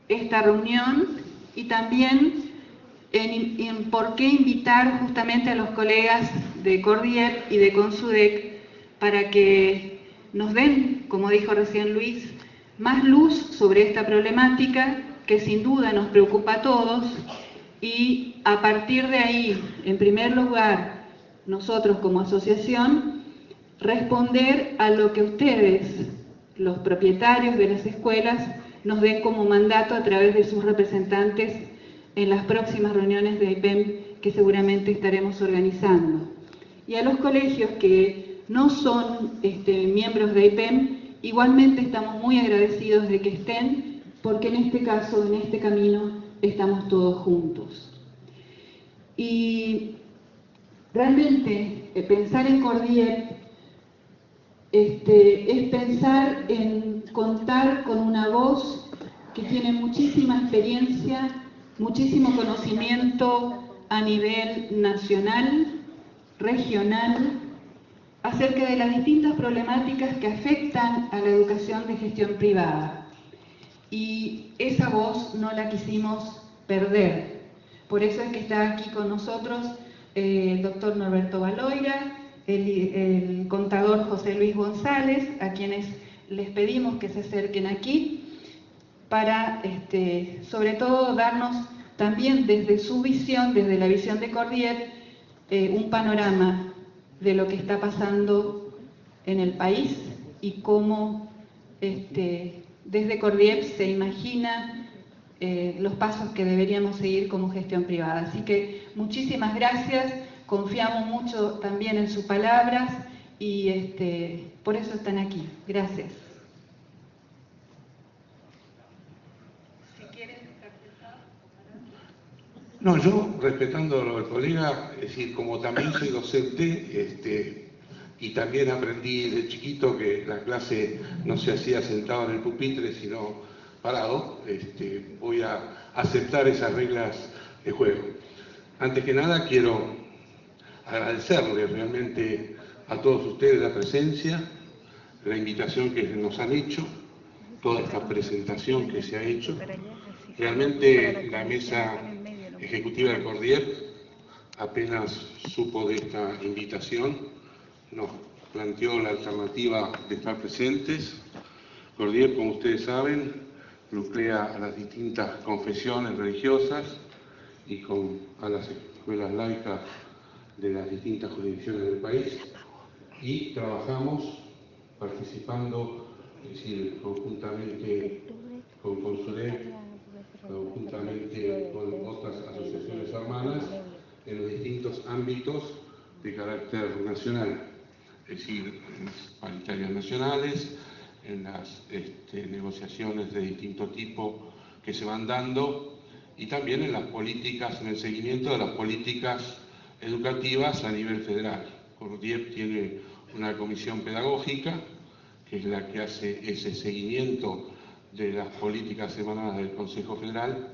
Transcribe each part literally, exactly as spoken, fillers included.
esta reunión y también en, en por qué invitar justamente a los colegas de Cordiep y de Consudec para que nos den, como dijo recién Luis, más luz sobre esta problemática que sin duda nos preocupa a todos, y a partir de ahí, en primer lugar, nosotros como asociación, responder a lo que ustedes, los propietarios de las escuelas, nos den como mandato a través de sus representantes en las próximas reuniones de I P E M que seguramente estaremos organizando. Y a los colegios que no son este, miembros de I P E M, igualmente estamos muy agradecidos de que estén, porque en este caso, en este camino, estamos todos juntos. Y realmente eh, pensar en Cordiep este, es pensar en contar con una voz que tiene muchísima experiencia, muchísimo conocimiento a nivel nacional, regional, acerca de las distintas problemáticas que afectan a la educación de gestión privada. Y esa voz no la quisimos perder. Por eso es que está aquí con nosotros eh, el doctor Norberto Baloira, el, el contador José Luis González, a quienes les pedimos que se acerquen aquí para, este, sobre todo, darnos también desde su visión, desde la visión de Cordiep, eh, un panorama de lo que está pasando en el país y cómo este, desde Cordiep se imagina eh, los pasos que deberíamos seguir como gestión privada. Así que muchísimas gracias, confiamos mucho también en sus palabras y este, por eso están aquí. Gracias. No, yo, respetando lo del colega, es decir, como también soy docente, este, y también aprendí de chiquito que la clase no se hacía sentado en el pupitre, sino parado, este, voy a aceptar esas reglas de juego. Antes que nada, quiero agradecerles realmente a todos ustedes la presencia, la invitación que nos han hecho, toda esta presentación que se ha hecho. Realmente la mesa ejecutiva de Cordiep apenas supo de esta invitación, nos planteó la alternativa de estar presentes. Cordiep, como ustedes saben, nuclea a las distintas confesiones religiosas y con, a las escuelas laicas de las distintas jurisdicciones del país, y trabajamos participando, es decir, conjuntamente con Consudec, conjuntamente con otras asociaciones hermanas, en los distintos ámbitos de carácter nacional, es decir, en las paritarias nacionales, en las este, negociaciones de distinto tipo que se van dando, y también en las políticas, en el seguimiento de las políticas educativas a nivel federal. Cordiep tiene una comisión pedagógica, que es la que hace ese seguimiento de las políticas emanadas del Consejo Federal,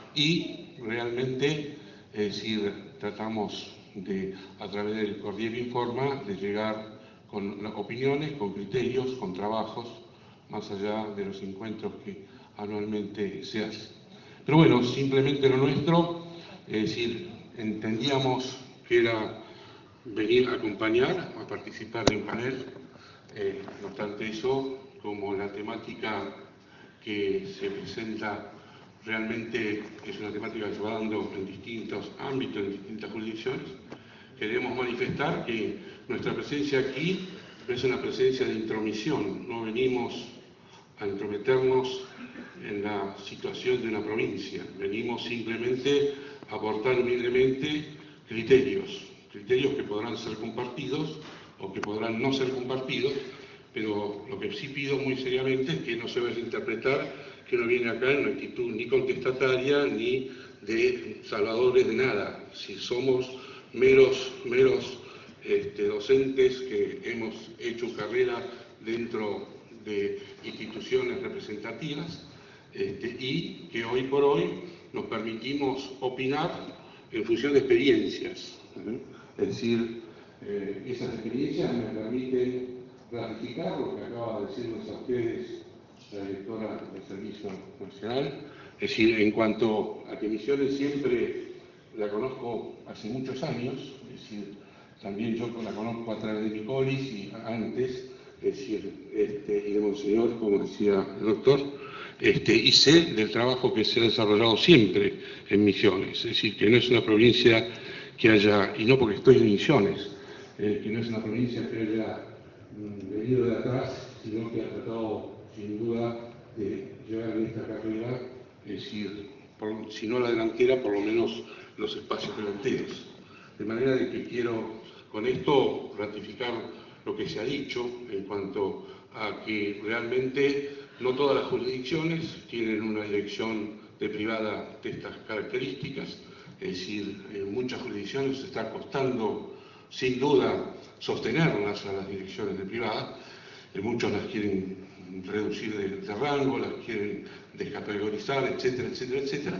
y realmente, es decir, tratamos de, a través del Cordiep Informa, de llegar con opiniones, con criterios, con trabajos, más allá de los encuentros que anualmente se hacen. Pero bueno, simplemente lo nuestro, es decir, entendíamos que era venir a acompañar, a participar de un panel. Eh, no obstante eso, como la temática que se presenta realmente es una temática que se va dando en distintos ámbitos, en distintas jurisdicciones, queremos manifestar que nuestra presencia aquí es una presencia de intromisión. No venimos a intrometernos en la situación de una provincia, venimos simplemente a aportar humildemente criterios, criterios que podrán ser compartidos o que podrán no ser compartidos, pero lo que sí pido muy seriamente es que no se vaya a interpretar que uno viene acá en una actitud ni contestataria ni de salvadores de nada. Si somos meros, meros este, docentes que hemos hecho carrera dentro de instituciones representativas este, y que hoy por hoy nos permitimos opinar en función de experiencias. ¿eh? Es decir, eh, esas experiencias me permiten ratificar lo que acaba de decirnos a ustedes la directora del Servicio Nacional. Es decir, en cuanto a que Misiones siempre la conozco hace muchos años, es decir, también yo la conozco a través de Nicolis y antes, es decir, este, y de Monseñor, como decía el doctor, este, y sé del trabajo que se ha desarrollado siempre en Misiones, es decir, que no es una provincia que haya, y no porque estoy en Misiones, eh, que no es una provincia que haya mm, venido de atrás, sino que ha tratado sin duda de llevar en esta carrera, es decir, por, si no la delantera, por lo menos los espacios delanteros. De manera de que quiero con esto ratificar lo que se ha dicho en cuanto a que realmente no todas las jurisdicciones tienen una dirección de privada de estas características, es decir, en muchas jurisdicciones se está costando sin duda sostenerlas a las direcciones de privada, muchos las quieren reducir de, de rango, las quieren descategorizar, etcétera, etcétera, etcétera,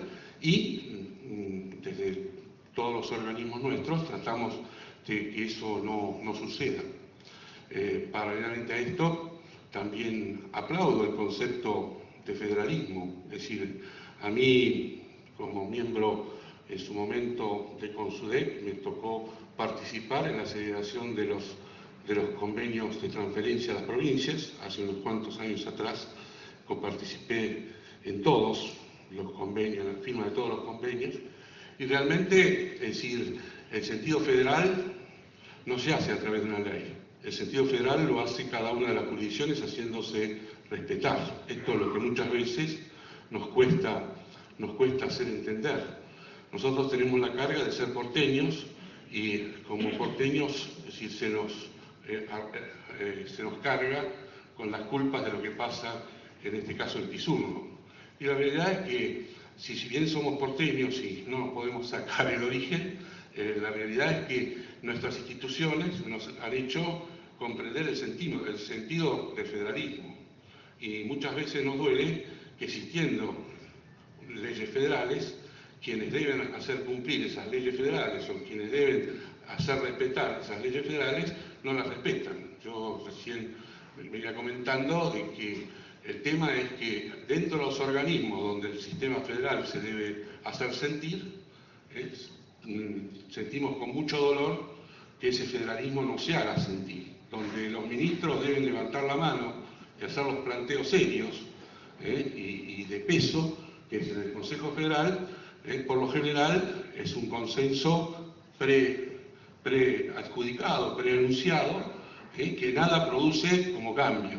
y mm, desde todos los organismos nuestros tratamos de que eso no, no suceda. Eh, paralelamente a esto, también aplaudo el concepto de federalismo, es decir, a mí, como miembro en su momento de CONSUDEC, me tocó participar en la celebración de los, de los convenios de transferencia a las provincias. Hace unos cuantos años atrás coparticipé en todos los convenios, en la firma de todos los convenios, y realmente, es decir, el sentido federal no se hace a través de una ley. El sentido federal lo hace cada una de las jurisdicciones haciéndose respetar. Esto es lo que muchas veces nos cuesta, nos cuesta hacer entender. Nosotros tenemos la carga de ser porteños y como porteños, es decir, se nos, eh, eh, se nos carga con las culpas de lo que pasa, en este caso en Pisurno. Y la verdad es que, si, si bien somos porteños y no podemos sacar el origen, eh, la realidad es que nuestras instituciones nos han hecho comprender el sentido, el sentido del federalismo. Y muchas veces nos duele que existiendo leyes federales, quienes deben hacer cumplir esas leyes federales o quienes deben hacer respetar esas leyes federales, no las respetan. Yo recién venía comentando de que el tema es que dentro de los organismos donde el sistema federal se debe hacer sentir, es, sentimos con mucho dolor que ese federalismo no se haga sentir, donde los ministros deben levantar la mano y hacer los planteos serios eh, y, y de peso, que es en el Consejo Federal, eh, por lo general es un consenso pre, pre-adjudicado, pre-anunciado, eh, que nada produce como cambio.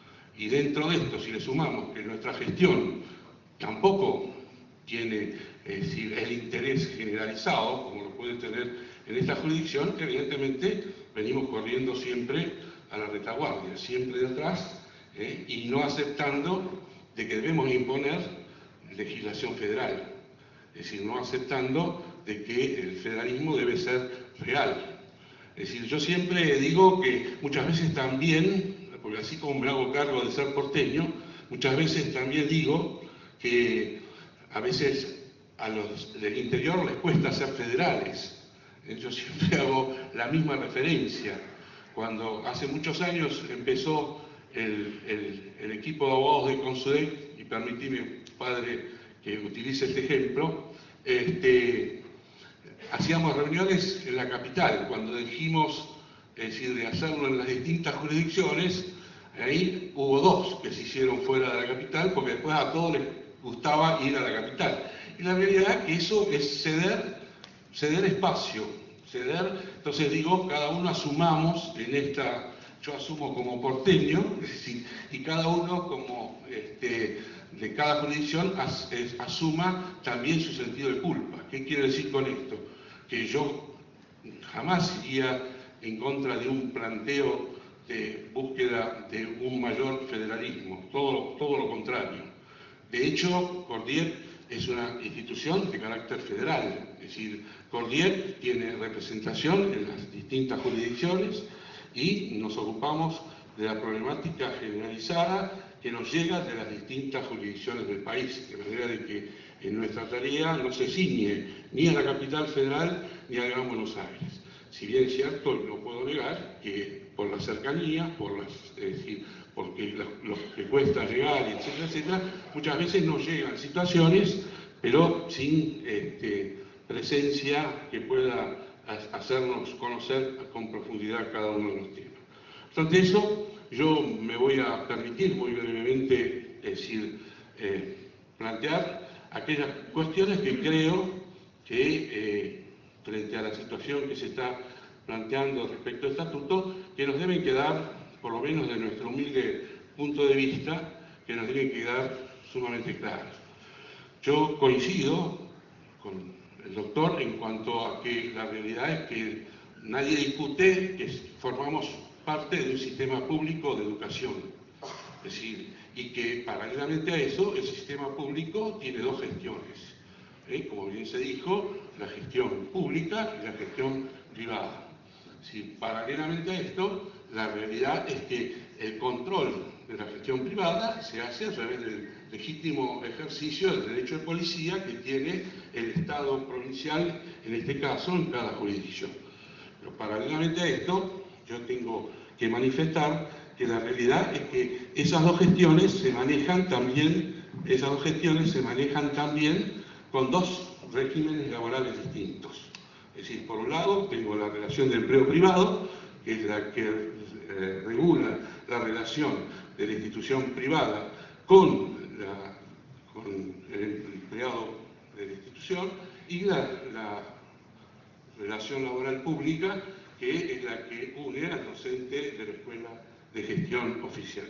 Y dentro de esto, si le sumamos que nuestra gestión tampoco tiene es decir, el interés generalizado, como lo puede tener en esta jurisdicción, evidentemente venimos corriendo siempre a la retaguardia, siempre de atrás, eh, y no aceptando de que debemos imponer legislación federal, es decir, no aceptando de que el federalismo debe ser real. Es decir, yo siempre digo que muchas veces también, porque así como me hago cargo de ser porteño, muchas veces también digo que a veces a los del interior les cuesta ser federales. Yo siempre hago la misma referencia. Cuando hace muchos años empezó el, el, el equipo de abogados de CONSUDEC, y permitime, padre, que utilice este ejemplo, este, hacíamos reuniones en la capital. Cuando dijimos, es decir, de hacerlo en las distintas jurisdicciones, ahí hubo dos que se hicieron fuera de la capital, porque después a todos les gustaba ir a la capital. Y la realidad es que eso es ceder, ceder espacio, ceder, entonces digo, cada uno asumamos en esta, yo asumo como porteño, es decir, y cada uno como este, de cada jurisdicción as, es, asuma también su sentido de culpa. ¿Qué quiero decir con esto? Que yo jamás iría en contra de un planteo de búsqueda de un mayor federalismo, todo, todo lo contrario. De hecho, Cordier es una institución de carácter federal, es decir, Cordier tiene representación en las distintas jurisdicciones y nos ocupamos de la problemática generalizada que nos llega de las distintas jurisdicciones del país, de manera de que en nuestra tarea no se ciñe ni a la capital federal ni a Gran Buenos Aires. Si bien es cierto, y no puedo negar, que por la cercanía, por las, es decir, porque los, los que cuesta llegar, etcétera, etcétera, muchas veces no llegan situaciones, pero sin este, presencia que pueda hacernos conocer con profundidad cada uno de los temas. Obstante eso, yo me voy a permitir muy brevemente decir, eh, plantear aquellas cuestiones que creo que eh, frente a la situación que se está planteando respecto al estatuto, que nos deben quedar, por lo menos de nuestro humilde punto de vista, que nos deben quedar sumamente claras. Yo coincido con el doctor en cuanto a que la realidad es que nadie discute que formamos parte de un sistema público de educación. Es decir, y que paralelamente a eso, el sistema público tiene dos gestiones. ¿eh? Como bien se dijo, la gestión pública y la gestión privada. Si paralelamente a esto, la realidad es que el control de la gestión privada se hace a través del legítimo ejercicio del derecho de policía que tiene el Estado provincial, en este caso, en cada jurisdicción. Pero paralelamente a esto, yo tengo que manifestar que la realidad es que esas dos gestiones se manejan también, esas dos gestiones se manejan también con dos regímenes laborales distintos. Es decir, por un lado tengo la relación de empleo privado, que es la que eh, regula la relación de la institución privada con, la, con el empleado de la institución, y la, la relación laboral pública, que es la que une al docente de la Escuela de Gestión Oficial.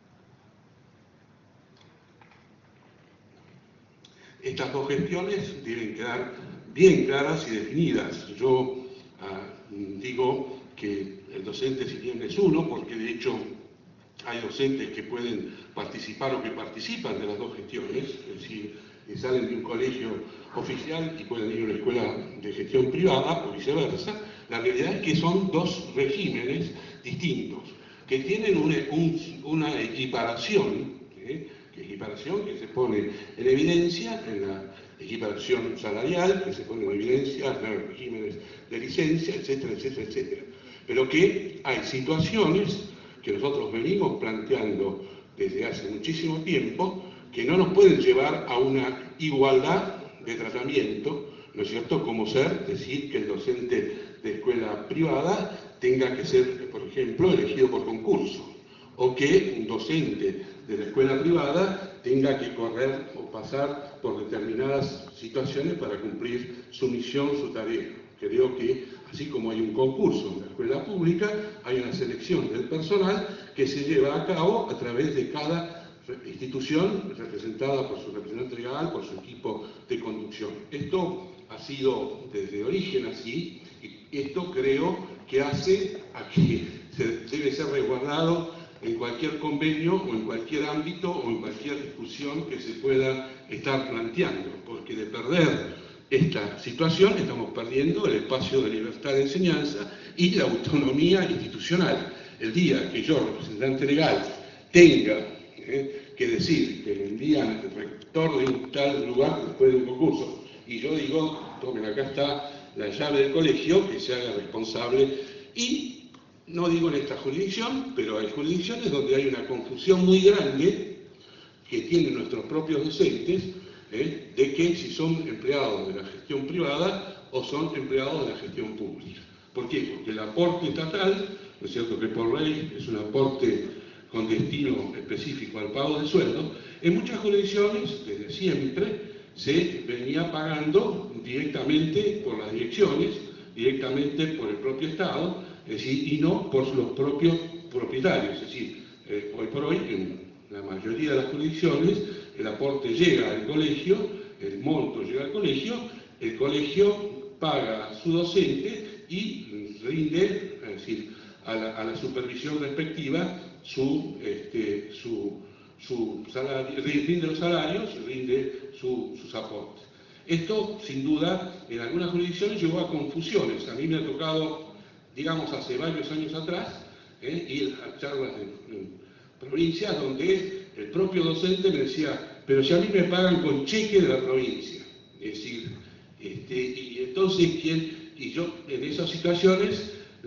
Estas dos gestiones deben quedar bien claras y definidas. Yo ah, digo que el docente, si bien es uno, porque de hecho hay docentes que pueden participar o que participan de las dos gestiones, es decir, que salen de un colegio oficial y pueden ir a una escuela de gestión privada o viceversa. La realidad es que son dos regímenes distintos, que tienen una, un, una equiparación, ¿eh? equiparación que se pone en evidencia en la equiparación salarial, que se pone en evidencia en los regímenes de licencia, etcétera, etcétera, etcétera. Pero que hay situaciones que nosotros venimos planteando desde hace muchísimo tiempo que no nos pueden llevar a una igualdad de tratamiento, ¿no es cierto? Como ser, decir que el docente de escuela privada tenga que ser, por ejemplo, elegido por concurso, o que un docente de la escuela privada tenga que correr o pasar por determinadas situaciones para cumplir su misión, su tarea. Creo que, así como hay un concurso en la escuela pública, hay una selección del personal que se lleva a cabo a través de cada institución representada por su representante legal, por su equipo de conducción. Esto ha sido desde origen así, y esto creo que hace a que se debe ser resguardado en cualquier convenio o en cualquier ámbito o en cualquier discusión que se pueda estar planteando, porque de perder esta situación estamos perdiendo el espacio de libertad de enseñanza y la autonomía institucional. El día que yo, representante legal, tenga eh, que decir que me envían el rector de un tal lugar después de un concurso, y yo digo, tomen, acá está la llave del colegio, que se haga responsable, y no digo en esta jurisdicción, pero hay jurisdicciones donde hay una confusión muy grande que tienen nuestros propios docentes, ¿eh? de que si son empleados de la gestión privada o son empleados de la gestión pública. ¿Por qué? Porque el aporte estatal, ¿no es cierto?, que por ley es un aporte con destino específico al pago de sueldo, en muchas jurisdicciones, desde siempre, se venía pagando directamente por las direcciones, directamente por el propio Estado, es decir, y no por los propios propietarios. Es decir, eh, hoy por hoy, en la mayoría de las jurisdicciones, el aporte llega al colegio, el monto llega al colegio, el colegio paga a su docente y rinde, es decir, a la, a la supervisión respectiva su, este, su, su salario, rinde los salarios, rinde su, sus aportes. Esto, sin duda, en algunas jurisdicciones llevó a confusiones. A mí me ha tocado, digamos, hace varios años atrás, eh, ir a charlas en, en provincias donde el propio docente me decía, pero si a mí me pagan con cheque de la provincia. Es decir, este, y entonces, ¿quién? Y yo, en esas situaciones,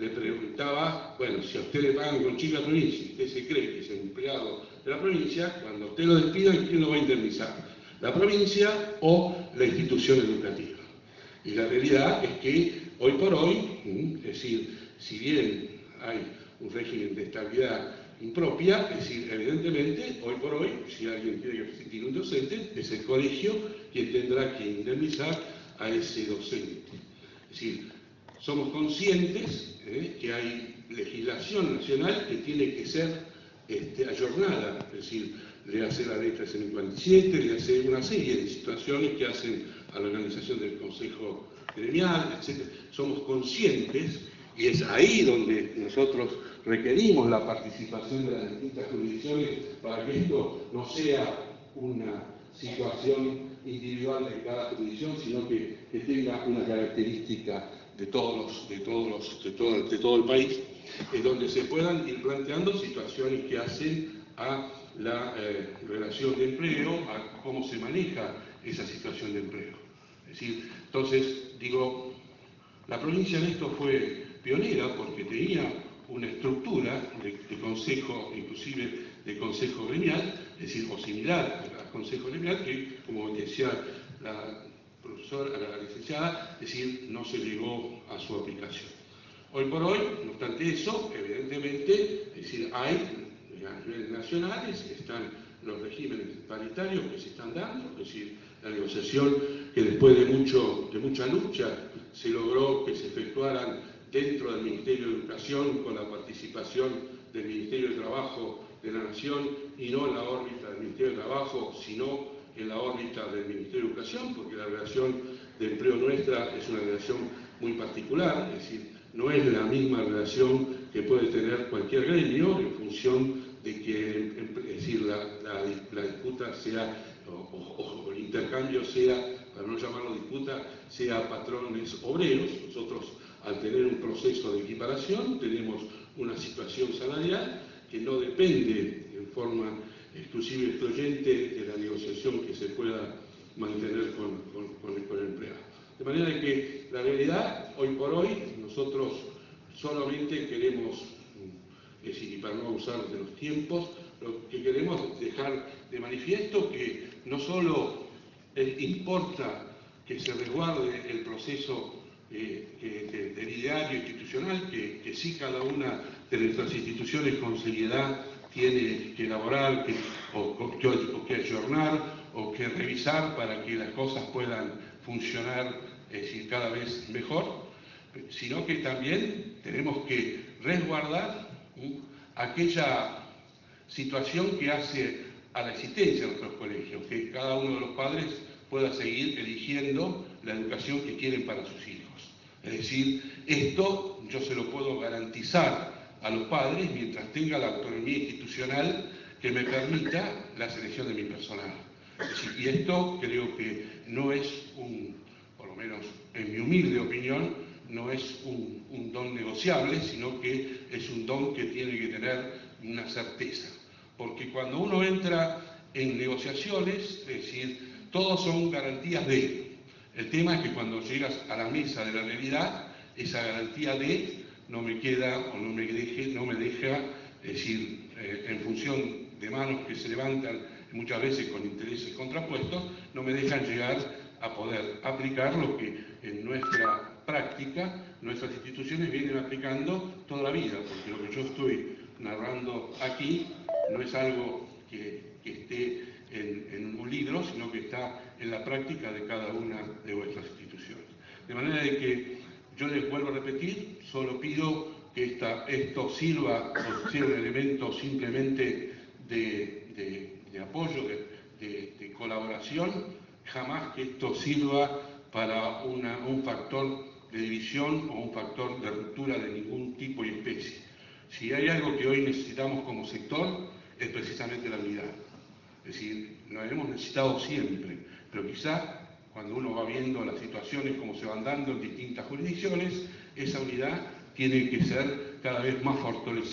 le preguntaba, bueno, si a usted le pagan con chica provincia, y usted se cree que es empleado de la provincia, cuando usted lo despida, ¿quién lo va a indemnizar? ¿La provincia o la institución educativa? Y la realidad es que hoy por hoy, es decir, si bien hay un régimen de estabilidad impropia, es decir, evidentemente, hoy por hoy, si alguien tiene que sustituir un docente, es el colegio quien tendrá que indemnizar a ese docente. Es decir, somos conscientes ¿eh? que hay legislación nacional que tiene que ser este, ayornada, es decir, le hace la ley trescientos cincuenta y siete, le hace una serie de situaciones que hacen a la organización del Consejo Gremial, etcétera. Somos conscientes y es ahí donde nosotros requerimos la participación de las distintas jurisdicciones para que esto no sea una situación individual de cada jurisdicción, sino que, que tenga una característica de todos los, de todos los, de todo, de todo el país, en donde se puedan ir planteando situaciones que hacen a la eh, relación de empleo, a cómo se maneja esa situación de empleo. Es decir, entonces, digo, la provincia en esto fue pionera porque tenía una estructura de, de consejo, inclusive de consejo gremial, es decir, o similar al consejo gremial, que, como decía la profesora, la licenciada, es decir, no se llegó a su aplicación. Hoy por hoy, no obstante eso, evidentemente, es decir, hay a nivel nacional, están los regímenes paritarios que se están dando, es decir, la negociación que después de, mucho, de mucha lucha se logró que se efectuaran dentro del Ministerio de Educación con la participación del Ministerio de Trabajo de la Nación y no en la órbita del Ministerio de Trabajo, sino en la órbita del Ministerio de Educación, porque la relación de empleo nuestra es una relación muy particular, es decir, no es la misma relación que puede tener cualquier gremio en función de que es decir, la, la, la disputa sea, o, o, o el intercambio sea, para no llamarlo disputa, sea patrones obreros. Nosotros, al tener un proceso de equiparación, tenemos una situación salarial que no depende en forma exclusiva y excluyente de la negociación que se pueda mantener con, con, con, con el empleado. De manera que la realidad, hoy por hoy, nosotros solamente queremos, es decir, y para no abusar de los tiempos, lo que queremos dejar de manifiesto que no solo eh, importa que se resguarde el proceso eh, que, de, del ideario institucional, que, que sí cada una de nuestras instituciones con seriedad tiene que elaborar, que, o, o, que, o que ayornar, o que revisar para que las cosas puedan funcionar, es decir, cada vez mejor, sino que también tenemos que resguardar ¿sí? aquella situación que hace a la existencia de nuestros colegios, que cada uno de los padres pueda seguir eligiendo la educación que quieren para sus hijos. Es decir, esto yo se lo puedo garantizar a los padres mientras tenga la autonomía institucional que me permita la selección de mi personal. Es decir, y esto creo que no es un, por lo menos en mi humilde opinión, no es un, un don negociable, sino que es un don que tiene que tener una certeza. Porque cuando uno entra en negociaciones, es decir, todos son garantías de. El tema es que cuando llegas a la mesa de la realidad, esa garantía de no me queda o no me, deje, no me deja, es decir, eh, en función de manos que se levantan muchas veces con intereses contrapuestos, no me dejan llegar a poder aplicar lo que en nuestra práctica, nuestras instituciones vienen aplicando toda la vida, porque lo que yo estoy narrando aquí no es algo que, que esté en, en un libro, sino que está en la práctica de cada una de vuestras instituciones. De manera de que yo les vuelvo a repetir, solo pido que esta, esto sirva o sea un elemento simplemente de, de, de apoyo, de, de, de colaboración, jamás que esto sirva para una, un factor de división o un factor de ruptura de ningún tipo y especie. Si hay algo que hoy necesitamos como sector, es precisamente la unidad. Es decir, lo hemos necesitado siempre, pero quizá cuando uno va viendo las situaciones como se van dando en distintas jurisdicciones, esa unidad tiene que ser cada vez más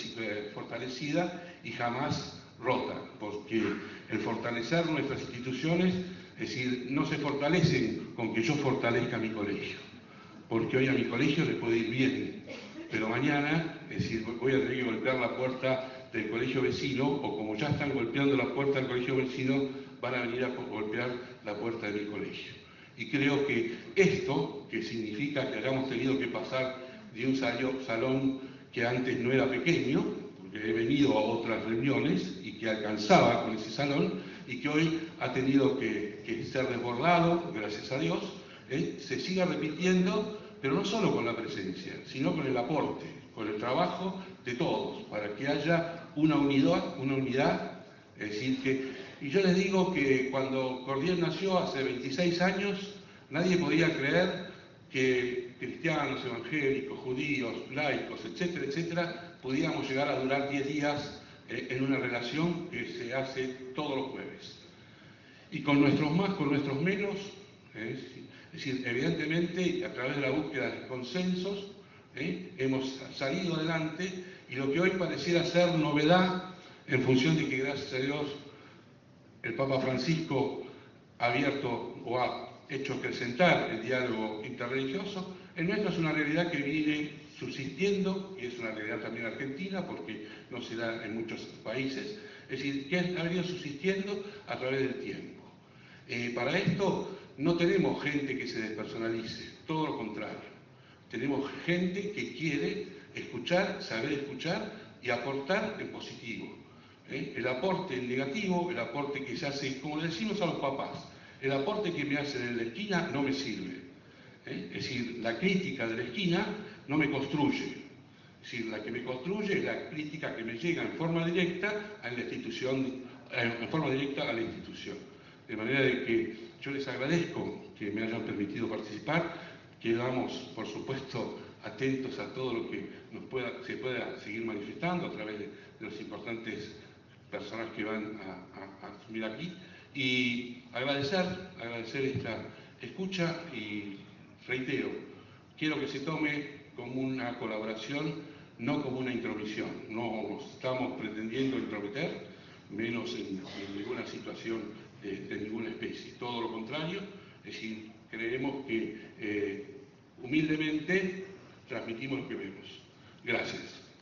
fortalecida y jamás rota, porque el fortalecer nuestras instituciones, es decir, no se fortalecen con que yo fortalezca mi colegio, porque hoy a mi colegio le puede ir bien, pero mañana, es decir, voy a tener que golpear la puerta del colegio vecino, o como ya están golpeando la puerta del colegio vecino, van a venir a golpear la puerta de mi colegio. Y creo que esto, que significa que hayamos tenido que pasar de un salón que antes no era pequeño, porque he venido a otras reuniones y que alcanzaba con ese salón, y que hoy ha tenido que, que ser desbordado, gracias a Dios, ¿eh? se siga repitiendo, pero no solo con la presencia, sino con el aporte, con el trabajo de todos, para que haya una unidad, una unidad, es decir, que... Y yo les digo que cuando Cordiel nació hace veintiséis años, nadie podía creer que cristianos, evangélicos, judíos, laicos, etcétera, etcétera, podíamos llegar a durar diez días eh, en una relación que se hace todos los jueves. Y con nuestros más, con nuestros menos, eh, es decir, evidentemente, a través de la búsqueda de consensos, eh, hemos salido adelante, y lo que hoy pareciera ser novedad, en función de que, gracias a Dios, el Papa Francisco ha abierto o ha hecho acrecentar el diálogo interreligioso, el nuestro es una realidad que viene subsistiendo, y es una realidad también argentina, porque no se da en muchos países, es decir, que ha venido subsistiendo a través del tiempo. Eh, para esto no tenemos gente que se despersonalice, todo lo contrario. Tenemos gente que quiere escuchar, saber escuchar y aportar en positivo. ¿Eh? El aporte en negativo, el aporte que se hace, como le decimos a los papás, el aporte que me hacen en la esquina no me sirve. ¿Eh? Es decir, la crítica de la esquina no me construye. Es decir, la que me construye es la crítica que me llega en forma directa a la institución, en forma directa a la institución. De manera de que yo les agradezco que me hayan permitido participar, quedamos, por supuesto, atentos a todo lo que nos pueda, se pueda seguir manifestando a través de, de los importantes personas que van a, a, a asumir aquí, y agradecer, agradecer esta escucha, y reitero, quiero que se tome como una colaboración, no como una intromisión. No nos estamos pretendiendo intrometer, menos en, en ninguna situación de, de ninguna especie, todo lo contrario, es decir, creemos que eh, humildemente transmitimos lo que vemos. Gracias.